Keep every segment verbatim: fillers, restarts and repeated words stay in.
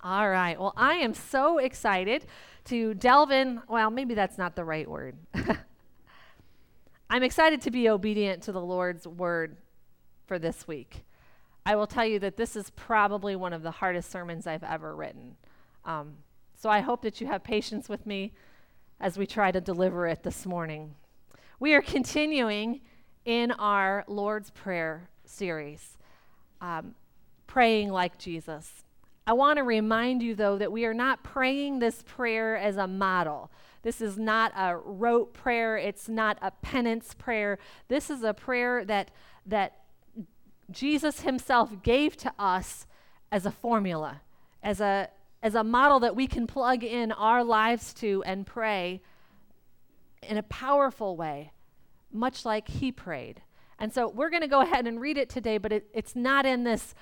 All right. Well, I am so excited to delve in. Well, maybe that's not the right word. I'm excited to be obedient to the Lord's word for this week. I will tell you that this is probably one of the hardest sermons I've ever written. Um, so I hope that you have patience with me as we try to deliver it this morning. We are continuing in our Lord's Prayer series, um, praying like Jesus. I want to remind you, though, that we are not praying this prayer as a model. This is not a rote prayer. It's not a penance prayer. This is a prayer that, that Jesus himself gave to us as a formula, as a, as a model that we can plug in our lives to and pray in a powerful way, much like he prayed. And so we're going to go ahead and read it today, but it, it's not in this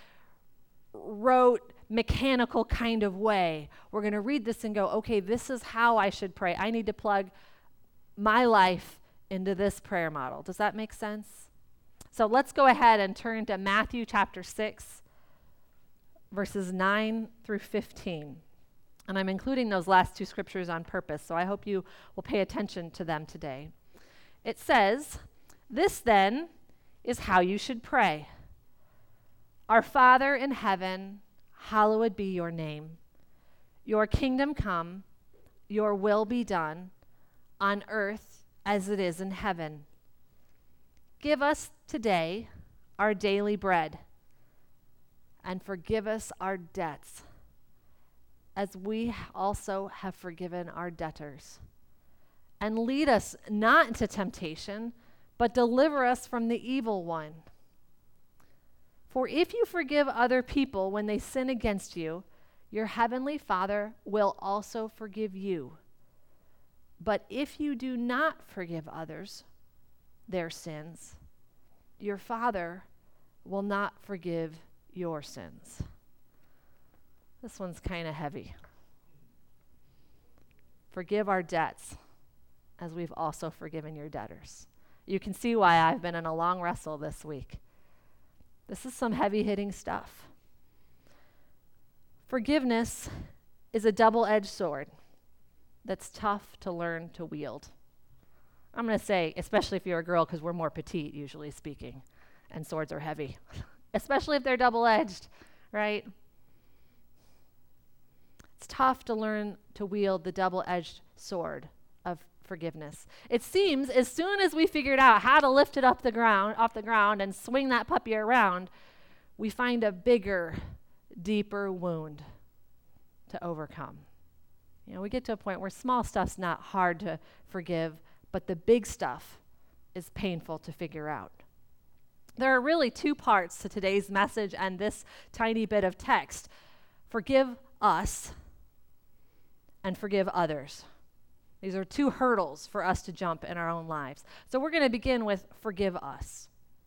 rote, mechanical kind of way. We're going to read this and go, okay, this is how I should pray. I need to plug my life into this prayer model. Does that make sense? So let's go ahead and turn to Matthew chapter six, verses nine through fifteen. And I'm including those last two scriptures on purpose, so I hope you will pay attention to them today. It says, "This then is how you should pray. Our Father in heaven, hallowed be your name. Your kingdom come, your will be done, on earth as it is in heaven. Give us today our daily bread, and forgive us our debts, as we also have forgiven our debtors. And lead us not into temptation, but deliver us from the evil one. For if you forgive other people when they sin against you, your heavenly Father will also forgive you. But if you do not forgive others their sins, your Father will not forgive your sins." This one's kind of heavy. Forgive our debts as we've also forgiven your debtors. You can see why I've been in a long wrestle this week. This is some heavy-hitting stuff. Forgiveness is a double-edged sword that's tough to learn to wield. I'm going to say, especially if you're a girl, because we're more petite, usually speaking, and swords are heavy, especially if they're double-edged, right? It's tough to learn to wield the double-edged sword of forgiveness. It seems as soon as we figured out how to lift it up the ground, off the ground and swing that puppy around, we find a bigger, deeper wound to overcome. You know, we get to a point where small stuff's not hard to forgive, but the big stuff is painful to figure out. There are really two parts to today's message and this tiny bit of text. Forgive us and forgive others. These are two hurdles for us to jump in our own lives. So we're going to begin with forgive us.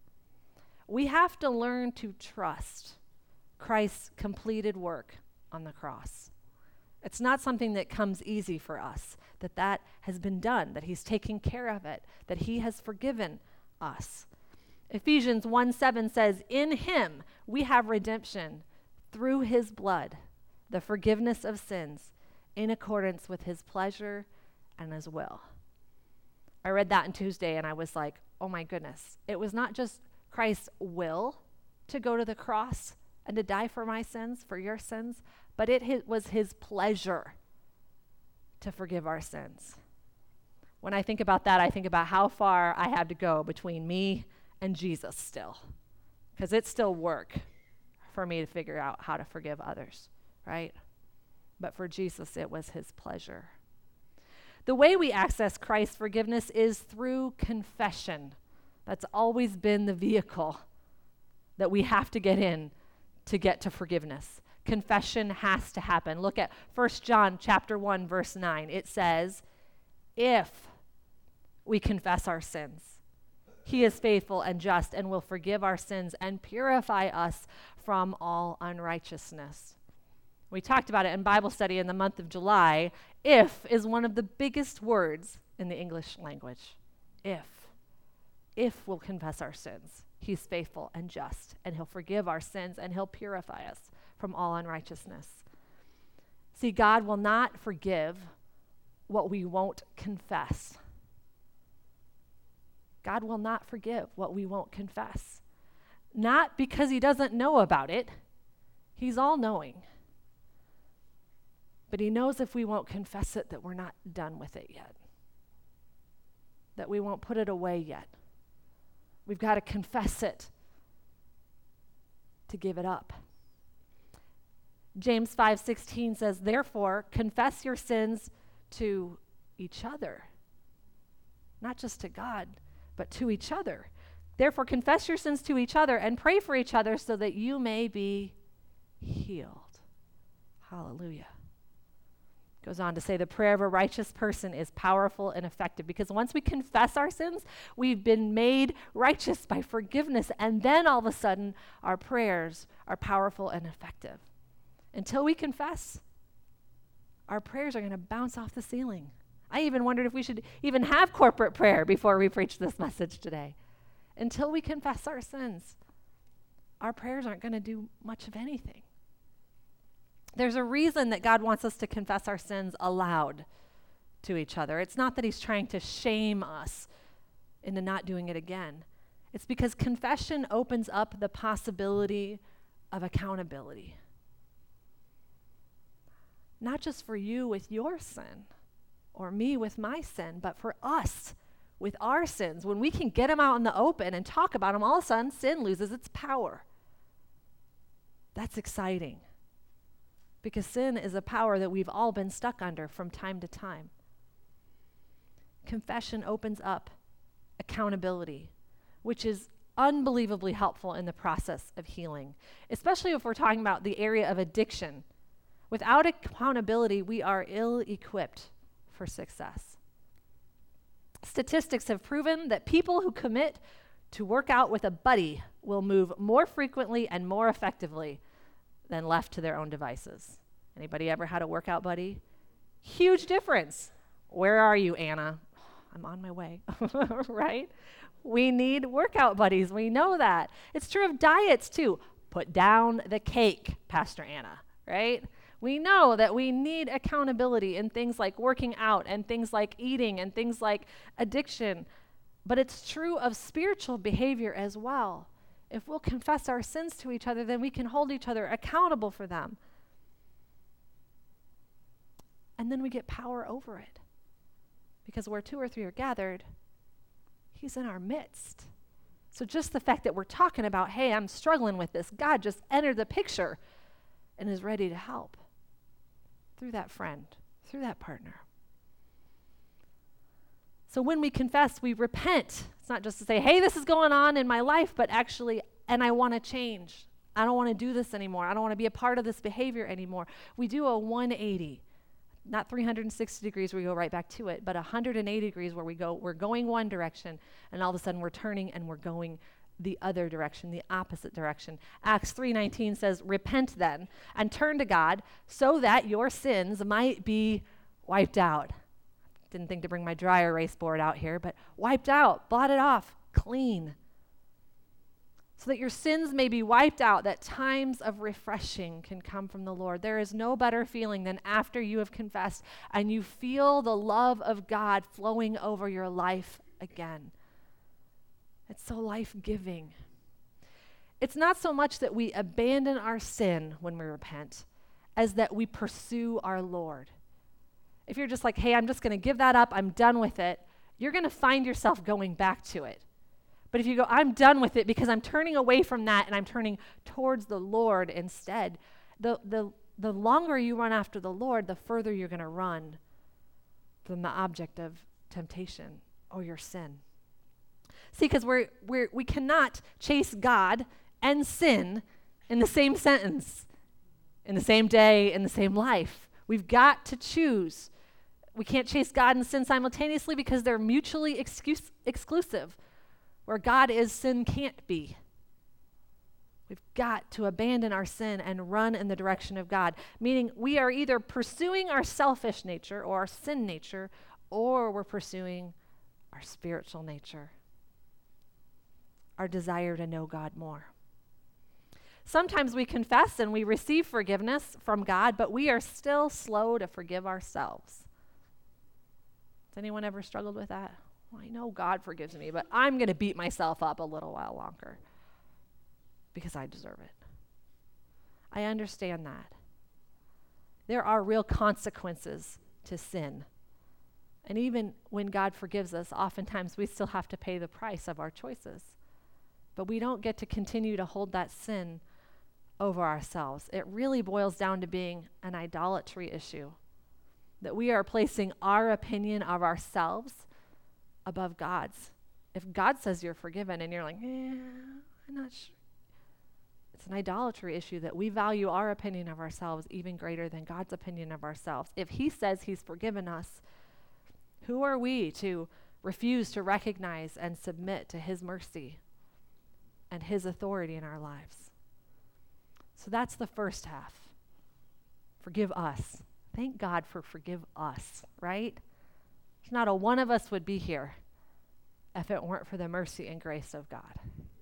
We have to learn to trust Christ's completed work on the cross. It's not something that comes easy for us, that that has been done, that he's taken care of it, that he has forgiven us. Ephesians one seven says, "In him we have redemption through his blood, the forgiveness of sins, in accordance with his pleasure and his will." I read that on Tuesday and I was like, oh my goodness. It was not just Christ's will to go to the cross and to die for my sins, for your sins, but it his, was his pleasure to forgive our sins. When I think about that, I think about how far I had to go between me and Jesus still, because it's still work for me to figure out how to forgive others, right? But for Jesus, it was his pleasure. The way we access Christ's forgiveness is through confession. That's always been the vehicle that we have to get in to get to forgiveness. Confession has to happen. Look at First John chapter one, verse nine. It says, "If we confess our sins, he is faithful and just and will forgive our sins and purify us from all unrighteousness." We talked about it in Bible study in the month of July. If is one of the biggest words in the English language. If. If we'll confess our sins, he's faithful and just, and he'll forgive our sins, and he'll purify us from all unrighteousness. See, God will not forgive what we won't confess. God will not forgive what we won't confess. Not because he doesn't know about it. He's all-knowing. But he knows if we won't confess it that we're not done with it yet. That we won't put it away yet. We've got to confess it to give it up. James five sixteen says, therefore, confess your sins to each other. Not just to God, but to each other. Therefore, confess your sins to each other and pray for each other so that you may be healed. Hallelujah. Goes on to say the prayer of a righteous person is powerful and effective because once we confess our sins, we've been made righteous by forgiveness. And then all of a sudden, our prayers are powerful and effective. Until we confess, our prayers are going to bounce off the ceiling. I even wondered if we should even have corporate prayer before we preach this message today. Until we confess our sins, our prayers aren't going to do much of anything. There's a reason that God wants us to confess our sins aloud to each other. It's not that he's trying to shame us into not doing it again. It's because confession opens up the possibility of accountability. Not just for you with your sin or me with my sin, but for us with our sins. When we can get them out in the open and talk about them, all of a sudden sin loses its power. That's exciting. Because sin is a power that we've all been stuck under from time to time. Confession opens up accountability, which is unbelievably helpful in the process of healing, especially if we're talking about the area of addiction. Without accountability, we are ill-equipped for success. Statistics have proven that people who commit to work out with a buddy will move more frequently and more effectively than left to their own devices. Anybody ever had a workout buddy? Huge difference. Where are you, Anna? I'm on my way, right? We need workout buddies. We know that. It's true of diets too. Put down the cake, Pastor Anna, right? We know that we need accountability in things like working out and things like eating and things like addiction. But it's true of spiritual behavior as well. If we'll confess our sins to each other, then we can hold each other accountable for them. And then we get power over it. Because where two or three are gathered, he's in our midst. So just the fact that we're talking about, hey, I'm struggling with this, God just entered the picture and is ready to help through that friend, through that partner. So when we confess, we repent. It's not just to say, hey, this is going on in my life, but actually, and I want to change. I don't want to do this anymore. I don't want to be a part of this behavior anymore. We do a one eighty, not three hundred sixty degrees where we go right back to it, but one hundred eighty degrees where we go, we're going one direction, and all of a sudden we're turning and we're going the other direction, the opposite direction. Acts three nineteen says, repent then and turn to God so that your sins might be wiped out. Didn't think to bring my dry erase board out here, but wiped out, blotted off, clean. So that your sins may be wiped out, that times of refreshing can come from the Lord. There is no better feeling than after you have confessed and you feel the love of God flowing over your life again. It's so life-giving. It's not so much that we abandon our sin when we repent as that we pursue our Lord. If you're just like, hey, I'm just going to give that up, I'm done with it, you're going to find yourself going back to it. But if you go, I'm done with it because I'm turning away from that and I'm turning towards the Lord instead, the, the, the longer you run after the Lord, the further you're going to run from the object of temptation or your sin. See, because we're, we're, we cannot chase God and sin in the same sentence, in the same day, in the same life. We've got to choose. We can't chase God and sin simultaneously because they're mutually excuse, exclusive. Where God is, sin can't be. We've got to abandon our sin and run in the direction of God, meaning we are either pursuing our selfish nature or our sin nature, or we're pursuing our spiritual nature, our desire to know God more. Sometimes we confess and we receive forgiveness from God, but we are still slow to forgive ourselves. Has anyone ever struggled with that? Well, I know God forgives me, but I'm going to beat myself up a little while longer because I deserve it. I understand that. There are real consequences to sin. And even when God forgives us, oftentimes we still have to pay the price of our choices. But we don't get to continue to hold that sin over ourselves. It really boils down to being an idolatry issue, that we are placing our opinion of ourselves above God's. If God says you're forgiven and you're like, eh, I'm not sure. It's an idolatry issue that we value our opinion of ourselves even greater than God's opinion of ourselves. If he says he's forgiven us, who are we to refuse to recognize and submit to his mercy and his authority in our lives? So that's the first half. Forgive us. Thank God for forgive us, right? Not a one of us would be here if it weren't for the mercy and grace of God.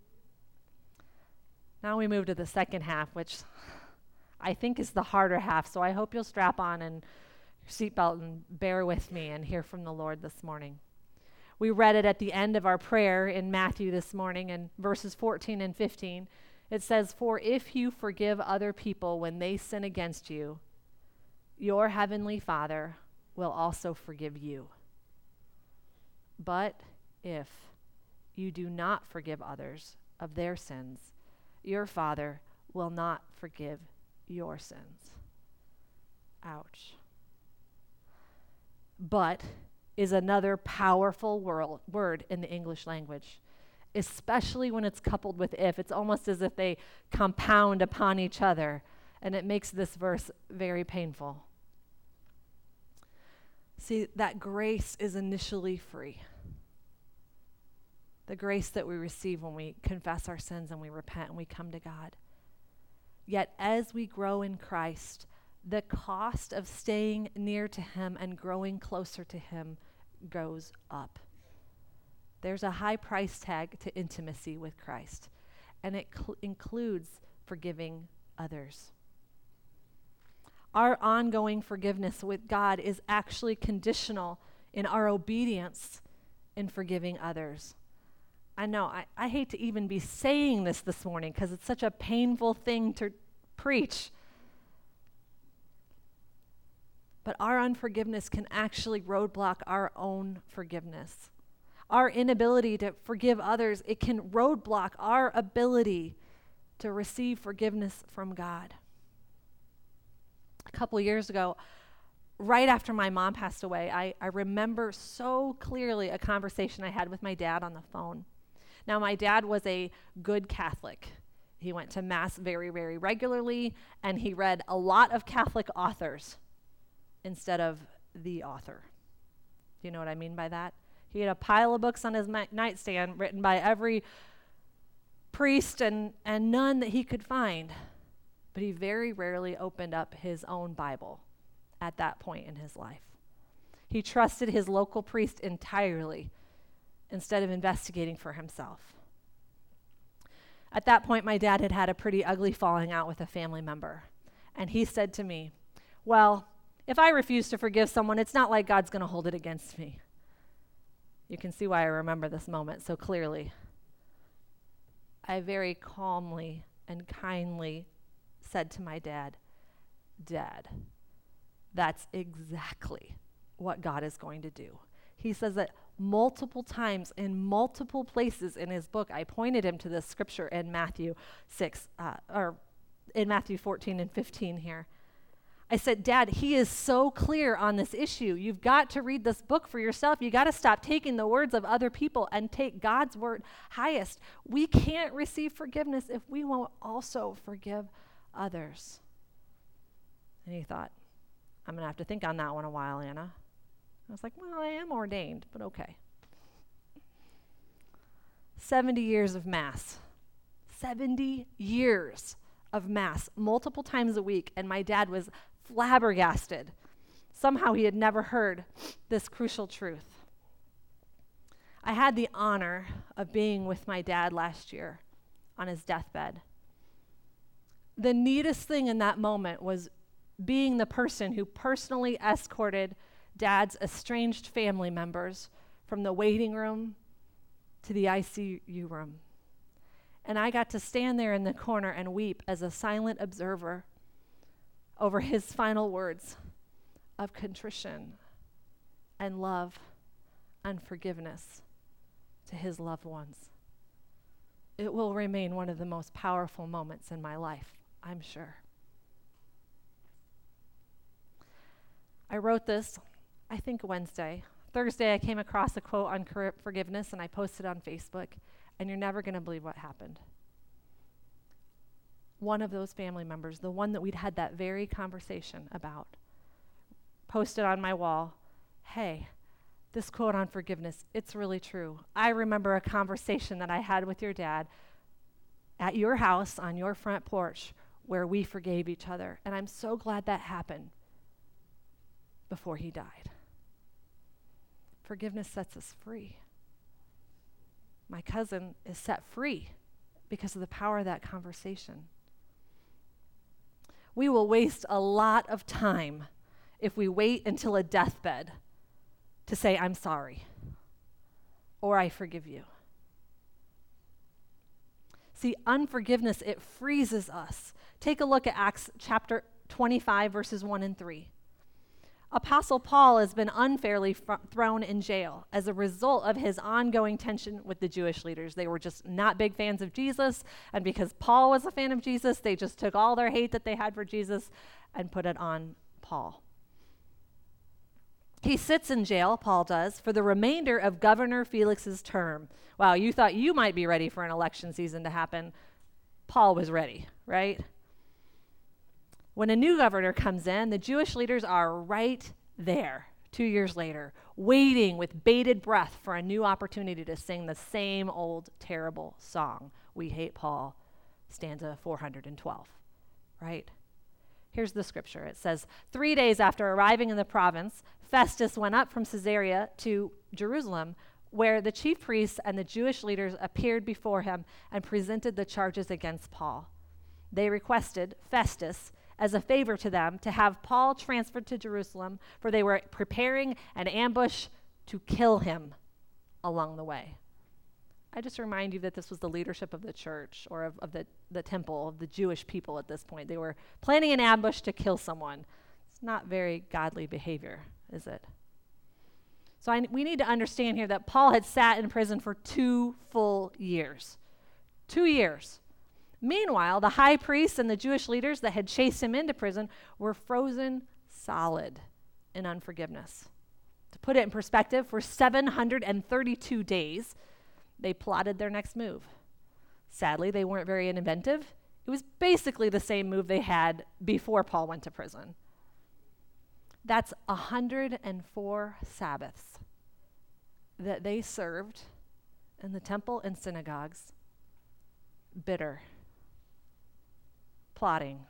Now we move to the second half, which I think is the harder half, so I hope you'll strap on and your seatbelt and bear with me and hear from the Lord this morning. We read it at the end of our prayer in Matthew this morning in verses fourteen and fifteen. It says, "For if you forgive other people when they sin against you, your heavenly Father will also forgive you. But if you do not forgive others of their sins, your Father will not forgive your sins." Ouch. But is another powerful wor- word in the English language, especially when it's coupled with if. It's almost as if they compound upon each other, and it makes this verse very painful. See, that grace is initially free. The grace that we receive when we confess our sins and we repent and we come to God. Yet as we grow in Christ, the cost of staying near to him and growing closer to him goes up. There's a high price tag to intimacy with Christ, and it cl- includes forgiving others. Our ongoing forgiveness with God is actually conditional in our obedience in forgiving others. I know, I, I hate to even be saying this this morning because it's such a painful thing to preach. But our unforgiveness can actually roadblock our own forgiveness. Our inability to forgive others, it can roadblock our ability to receive forgiveness from God. A couple years ago, right after my mom passed away, I, I remember so clearly a conversation I had with my dad on the phone. Now, my dad was a good Catholic. He went to Mass very, very regularly, and he read a lot of Catholic authors instead of the author. Do you know what I mean by that? He had a pile of books on his ma- nightstand written by every priest and, and nun that he could find, but he very rarely opened up his own Bible at that point in his life. He trusted his local priest entirely instead of investigating for himself. At that point, my dad had had a pretty ugly falling out with a family member, and he said to me, "Well, if I refuse to forgive someone, it's not like God's going to hold it against me." You can see why I remember this moment so clearly. I very calmly and kindly said to my dad, "Dad, that's exactly what God is going to do." He says that multiple times in multiple places in his book. I pointed him to this scripture in Matthew six, uh, or in Matthew fourteen and fifteen here. I said, "Dad, he is so clear on this issue. You've got to read this book for yourself. You got to stop taking the words of other people and take God's word highest. We can't receive forgiveness if we won't also forgive others." And he thought, "I'm going to have to think on that one a while, Anna." I was like, "Well, I am ordained, but okay." seventy years of Mass. seventy years of Mass, multiple times a week, and my dad was flabbergasted. Somehow he had never heard this crucial truth. I had the honor of being with my dad last year on his deathbed. the neatest thing in that moment was being the person who personally escorted Dad's estranged family members from the waiting room to the I C U room. And I got to stand there in the corner and weep as a silent observer over his final words of contrition and love and forgiveness to his loved ones. It will remain one of the most powerful moments in my life, I'm sure. I wrote this, I think Wednesday. Thursday, I came across a quote on cor- forgiveness, and I posted it on Facebook, and you're never going to believe what happened. One of those family members, the one that we'd had that very conversation about, posted on my wall, "Hey, this quote on forgiveness, it's really true. I remember a conversation that I had with your dad at your house on your front porch where we forgave each other, and I'm so glad that happened before he died." Forgiveness sets us free. My cousin is set free because of the power of that conversation. We will waste a lot of time if we wait until a deathbed to say, "I'm sorry," or "I forgive you." See, unforgiveness, it freezes us. Take a look at Acts chapter twenty-five, verses one and three. Apostle Paul has been unfairly fr- thrown in jail as a result of his ongoing tension with the Jewish leaders. They were just not big fans of Jesus, and because Paul was a fan of Jesus, they just took all their hate that they had for Jesus and put it on Paul. He sits in jail, Paul does, for the remainder of Governor Felix's term. Wow, you thought you might be ready for an election season to happen. Paul was ready, right? When a new governor comes in, the Jewish leaders are right there two years later, waiting with bated breath for a new opportunity to sing the same old terrible song, "We Hate Paul," stanza four hundred twelve, right? Here's the scripture. It says, "Three days after arriving in the province, Festus went up from Caesarea to Jerusalem, where the chief priests and the Jewish leaders appeared before him and presented the charges against Paul. They requested Festus, as a favor to them, to have Paul transferred to Jerusalem, for they were preparing an ambush to kill him along the way." I just remind you that this was the leadership of the church, or of, of the, the temple, of the Jewish people at this point. They were planning an ambush to kill someone. It's not very godly behavior, is it? So I, we need to understand here that Paul had sat in prison for two full years. Two years. Meanwhile, the high priests and the Jewish leaders that had chased him into prison were frozen solid in unforgiveness. To put it in perspective, for seven hundred thirty-two days, they plotted their next move. Sadly, they weren't very inventive. It was basically the same move they had before Paul went to prison. That's one hundred four Sabbaths that they served in the temple and synagogues, bitter, plotting,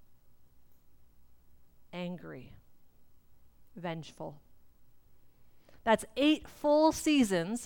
angry, vengeful. That's eight full seasons: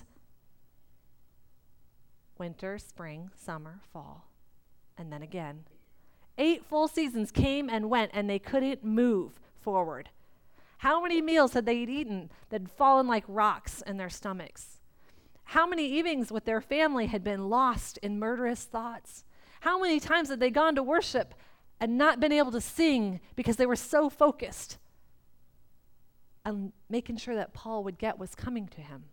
winter, spring, summer, fall, and then again. Eight full seasons came and went, and they couldn't move forward. How many meals had they eaten that had fallen like rocks in their stomachs? How many evenings with their family had been lost in murderous thoughts? How many times had they gone to worship and not been able to sing because they were so focused on making sure that Paul would get what's coming to him?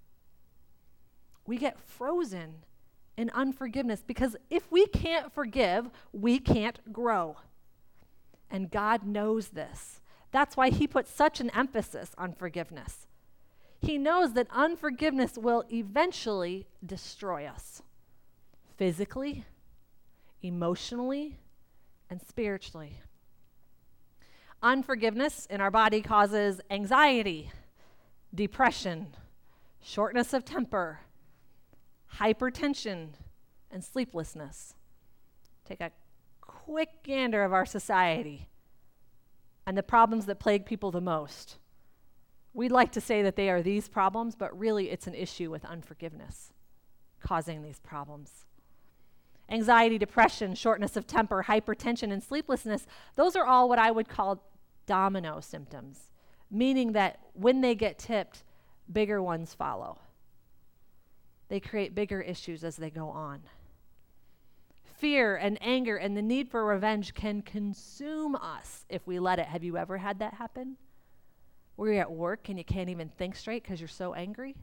We get frozen in unforgiveness because if we can't forgive, we can't grow. And God knows this. That's why he puts such an emphasis on forgiveness. He knows that unforgiveness will eventually destroy us, physically, emotionally, and spiritually. Unforgiveness in our body causes anxiety, depression, shortness of temper, hypertension, and sleeplessness. Take a quick gander of our society and the problems that plague people the most. We'd like to say that they are these problems, but really it's an issue with unforgiveness causing these problems. Anxiety, depression, shortness of temper, hypertension, and sleeplessness, those are all what I would call domino symptoms, meaning that when they get tipped, bigger ones follow. They create bigger issues as they go on. Fear and anger and the need for revenge can consume us if we let it. Have you ever had that happen? Where you're at work and you can't even think straight because you're so angry?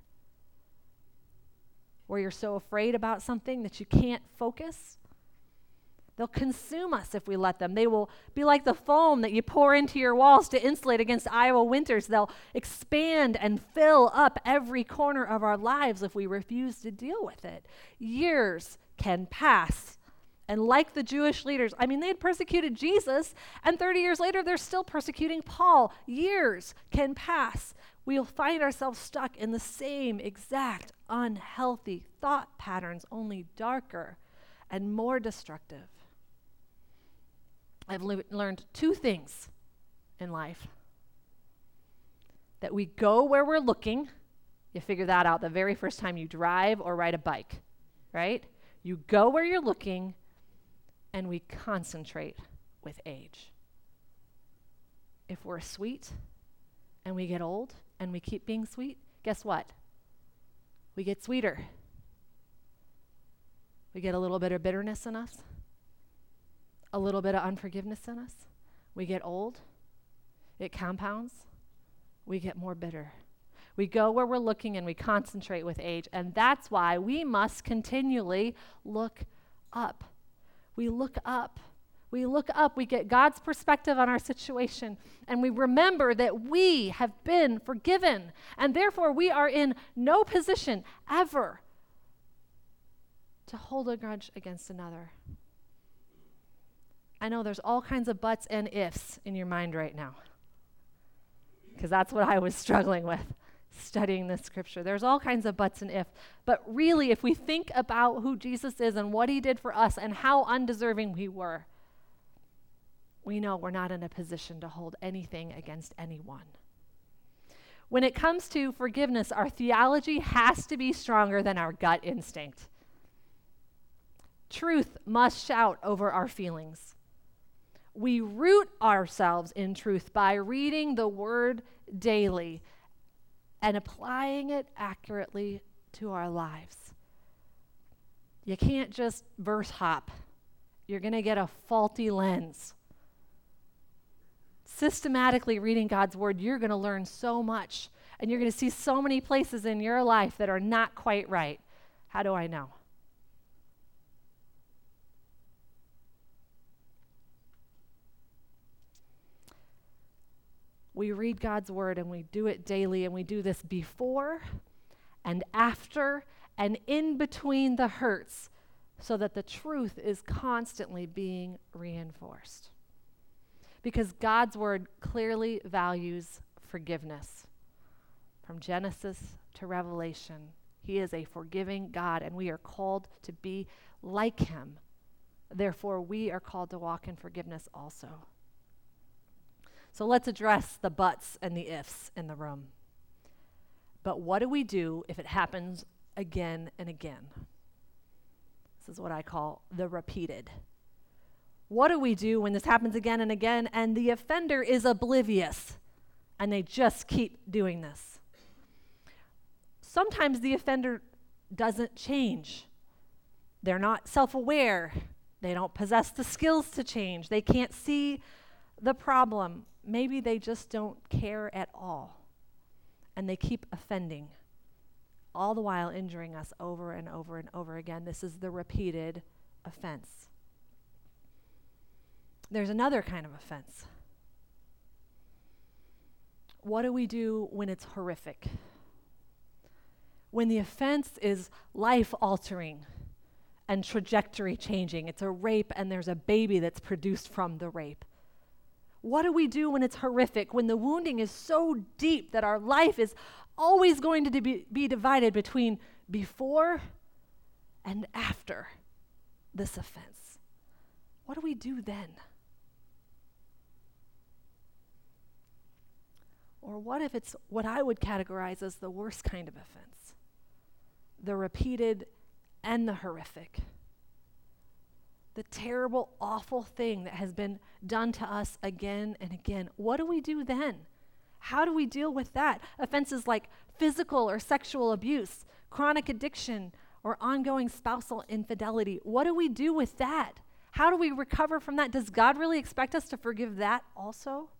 Where you're so afraid about something that you can't focus? They'll consume us if we let them. They will be like the foam that you pour into your walls to insulate against Iowa winters. They'll expand and fill up every corner of our lives if we refuse to deal with it. Years can pass. And like the Jewish leaders, I mean, they had persecuted Jesus, and thirty years later, they're still persecuting Paul. Years can pass. We'll find ourselves stuck in the same exact unhealthy thought patterns, only darker and more destructive. I've le- learned two things in life. That we go where we're looking. You figure that out the very first time you drive or ride a bike, right? You go where you're looking, and we concentrate with age. If we're sweet and we get old and we keep being sweet, guess what? We get sweeter. We get a little bit of bitterness in us, a little bit of unforgiveness in us. We get old. It compounds. We get more bitter. We go where we're looking and we concentrate with age. And that's why we must continually look up. We look up. We look up. We get God's perspective on our situation. And we remember that we have been forgiven. And therefore, we are in no position ever to hold a grudge against another. I know there's all kinds of buts and ifs in your mind right now, because that's what I was struggling with studying this scripture. There's all kinds of buts and ifs. But really, if we think about who Jesus is and what he did for us and how undeserving we were, we know we're not in a position to hold anything against anyone. When it comes to forgiveness, our theology has to be stronger than our gut instinct. Truth must shout over our feelings. We root ourselves in truth by reading the word daily and applying it accurately to our lives. You can't just verse hop. You're going to get a faulty lens. Systematically reading God's word, you're going to learn so much, and you're going to see so many places in your life that are not quite right. How do I know? We read God's word and we do it daily, and we do this before and after and in between the hurts so that the truth is constantly being reinforced. Because God's word clearly values forgiveness. From Genesis to Revelation, he is a forgiving God, and we are called to be like him. Therefore, we are called to walk in forgiveness also. So let's address the buts and the ifs in the room. But what do we do if it happens again and again? This is what I call the repeated. What do we do when this happens again and again and the offender is oblivious and they just keep doing this? Sometimes the offender doesn't change. They're not self-aware. They don't possess the skills to change. They can't see the problem. Maybe they just don't care at all, and they keep offending, all the while injuring us over and over and over again. This is the repeated offense. There's another kind of offense. What do we do when it's horrific? When the offense is life-altering and trajectory changing. It's a rape, and there's a baby that's produced from the rape. What do we do when it's horrific, when the wounding is so deep that our life is always going to be, be divided between before and after this offense? What do we do then? Or what if it's what I would categorize as the worst kind of offense? The repeated and the horrific. the terrible, awful thing that has been done to us again and again, what do we do then? How do we deal with that? Offenses like physical or sexual abuse, chronic addiction, or ongoing spousal infidelity. What do we do with that? How do we recover from that? Does God really expect us to forgive that also?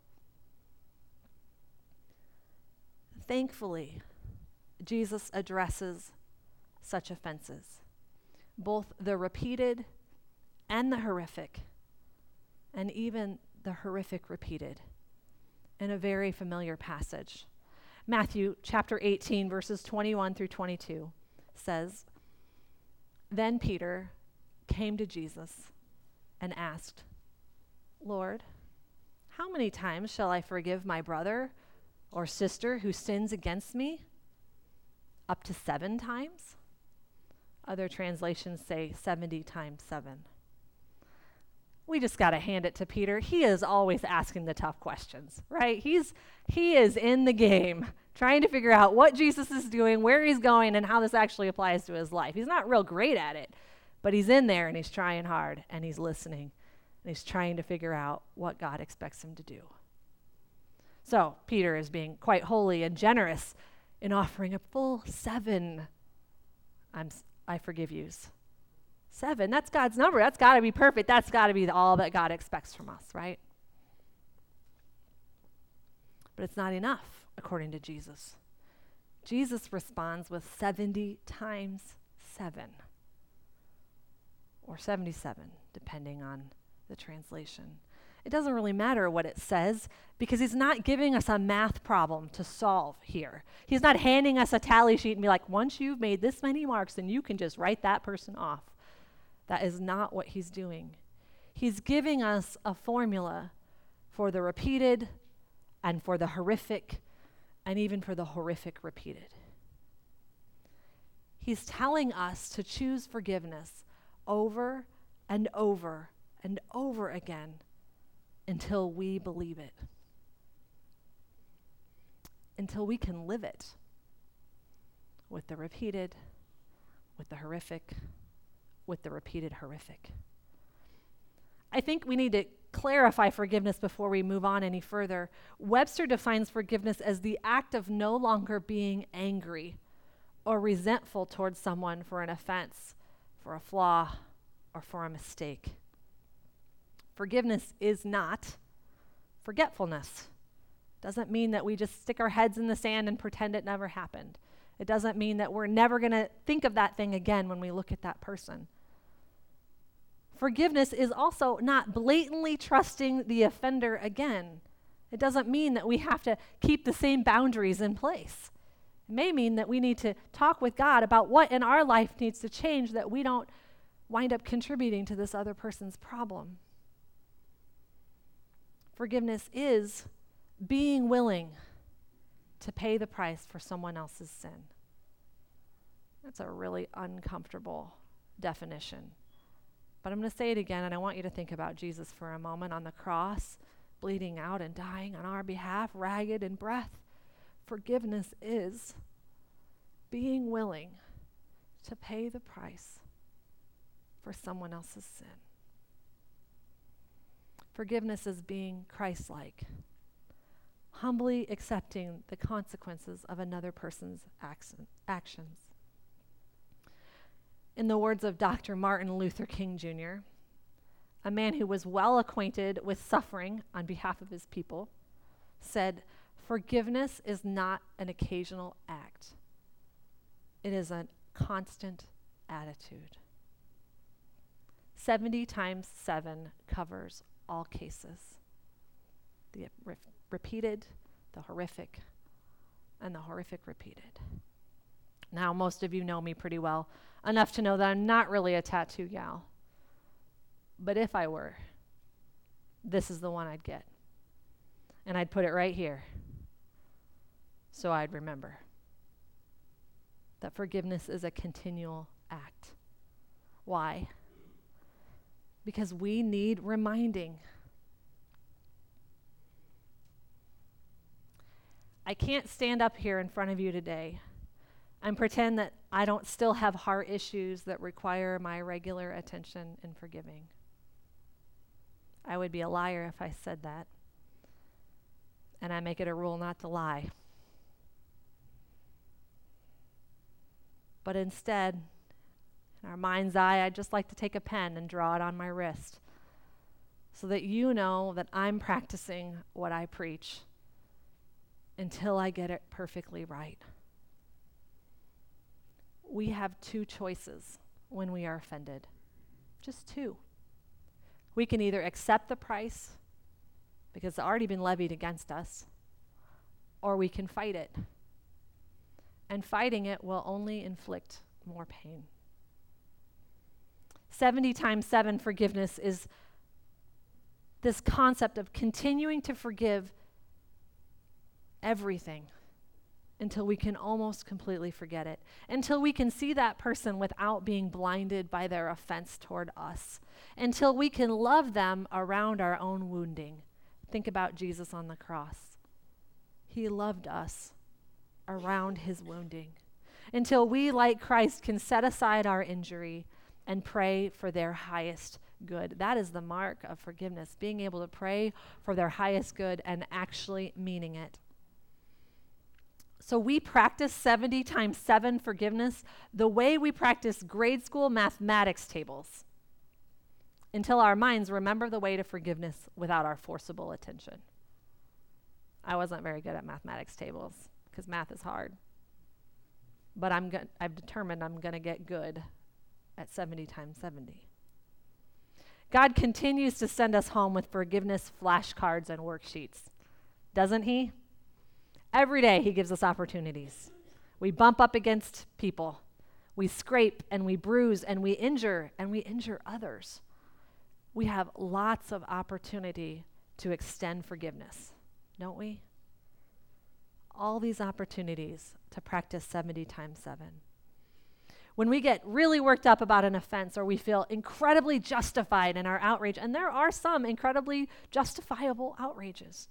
Thankfully, Jesus addresses such offenses, both the repeated and the horrific, and even the horrific repeated, in a very familiar passage. Matthew chapter eighteen, verses twenty-one through twenty-two says, "Then Peter came to Jesus and asked, 'Lord, how many times shall I forgive my brother or sister who sins against me? Up to seven times?' Other translations say seventy times seven. We just got to hand it to Peter. He is always asking the tough questions, right? He's he is in the game, trying to figure out what Jesus is doing, where he's going, and how this actually applies to his life. He's not real great at it, but he's in there and he's trying hard and he's listening and he's trying to figure out what God expects him to do. So Peter is being quite holy and generous in offering a full seven I'm, I forgive yous. Seven, that's God's number. That's got to be perfect. That's got to be all that God expects from us, right? But it's not enough, according to Jesus. Jesus responds with seventy times seven, or seventy-seven, depending on the translation. It doesn't really matter what it says, because he's not giving us a math problem to solve here. He's not handing us a tally sheet and be like, once you've made this many marks, then you can just write that person off. That is not what he's doing. He's giving us a formula for the repeated and for the horrific and even for the horrific repeated. He's telling us to choose forgiveness over and over and over again until we believe it, until we can live it with the repeated, with the horrific, with the repeated horrific. I think we need to clarify forgiveness before we move on any further. Webster defines forgiveness as the act of no longer being angry or resentful towards someone for an offense, for a flaw, or for a mistake. Forgiveness is not forgetfulness. Doesn't mean that we just stick our heads in the sand and pretend it never happened. It doesn't mean that we're never going to think of that thing again when we look at that person. Forgiveness is also not blatantly trusting the offender again. It doesn't mean that we have to keep the same boundaries in place. It may mean that we need to talk with God about what in our life needs to change, that we don't wind up contributing to this other person's problem. Forgiveness is being willing to pay the price for someone else's sin. That's a really uncomfortable definition. But I'm going to say it again, and I want you to think about Jesus for a moment on the cross, bleeding out and dying on our behalf, ragged in breath. Forgiveness is being willing to pay the price for someone else's sin. Forgiveness is being Christ-like, humbly accepting the consequences of another person's actions. In the words of Doctor Martin Luther King Junior, a man who was well acquainted with suffering on behalf of his people, said, "Forgiveness is not an occasional act. It is a constant attitude." seventy times seven covers all cases. The re- repeated, the horrific, and the horrific repeated. Now, most of you know me pretty well, enough to know that I'm not really a tattoo gal. But if I were, this is the one I'd get. And I'd put it right here, so I'd remember that forgiveness is a continual act. Why? Because we need reminding. I can't stand up here in front of you today and pretend that I don't still have heart issues that require my regular attention and forgiving. I would be a liar if I said that. And I make it a rule not to lie. But instead, in our mind's eye, I'd just like to take a pen and draw it on my wrist so that you know that I'm practicing what I preach until I get it perfectly right. We have two choices when we are offended. Just two. We can either accept the price because it's already been levied against us, or we can fight it. And fighting it will only inflict more pain. seventy times seven forgiveness is this concept of continuing to forgive everything until we can almost completely forget it, until we can see that person without being blinded by their offense toward us, until we can love them around our own wounding. Think about Jesus on the cross. He loved us around his wounding, until we, like Christ, can set aside our injury and pray for their highest good. That is the mark of forgiveness, being able to pray for their highest good and actually meaning it. So we practice seventy times seven forgiveness the way we practice grade school mathematics tables until our minds remember the way to forgiveness without our forcible attention. I wasn't very good at mathematics tables because math is hard. But I'm go- I've determined I'm going to get good at seventy times seventy. God continues to send us home with forgiveness flashcards and worksheets, doesn't he? Every day he gives us opportunities. We bump up against people. We scrape and we bruise and we injure and we injure others. We have lots of opportunity to extend forgiveness, don't we? All these opportunities to practice seventy times seven. When we get really worked up about an offense or we feel incredibly justified in our outrage, and there are some incredibly justifiable outrages,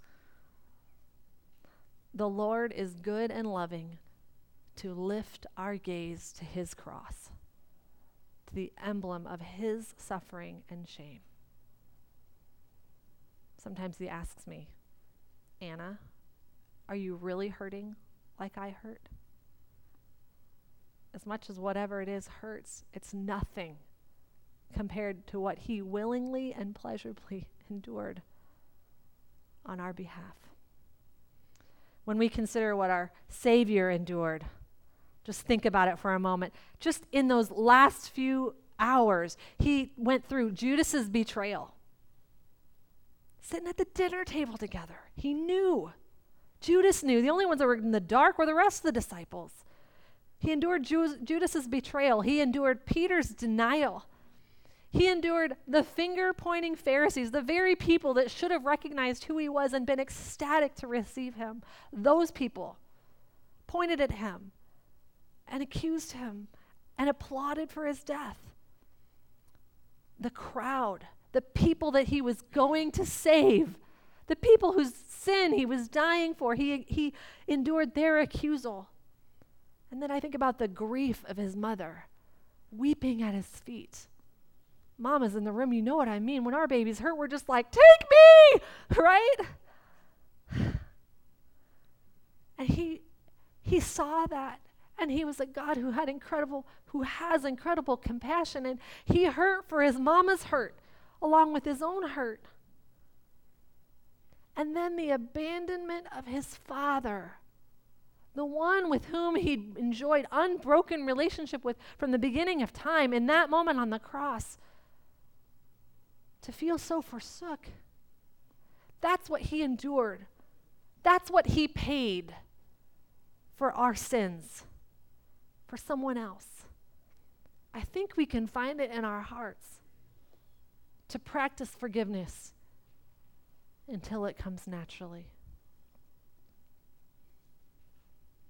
the Lord is good and loving to lift our gaze to his cross, to the emblem of his suffering and shame. Sometimes he asks me, Anna, are you really hurting like I hurt? As much as whatever it is hurts, it's nothing compared to what he willingly and pleasurably endured on our behalf. When we consider what our Savior endured, just think about it for a moment. Just in those last few hours, he went through Judas's betrayal. Sitting at the dinner table together. He knew. Judas knew. The only ones that were in the dark were the rest of the disciples. He endured Ju- Judas's betrayal. He endured Peter's denial. He endured the finger-pointing Pharisees, the very people that should have recognized who he was and been ecstatic to receive him. Those people pointed at him and accused him and applauded for his death. The crowd, the people that he was going to save, the people whose sin he was dying for, he, he endured their accusal. And then I think about the grief of his mother, weeping at his feet. Mama's in the room, you know what I mean. When our baby's hurt, we're just like, take me, right? And he he saw that, and he was a God who had incredible, who has incredible compassion, and he hurt for his mama's hurt, along with his own hurt. And then the abandonment of his father, the one with whom he enjoyed unbroken relationship with from the beginning of time, in that moment on the cross, to feel so forsook. That's what he endured. That's what he paid for our sins, for someone else. I think we can find it in our hearts to practice forgiveness until it comes naturally.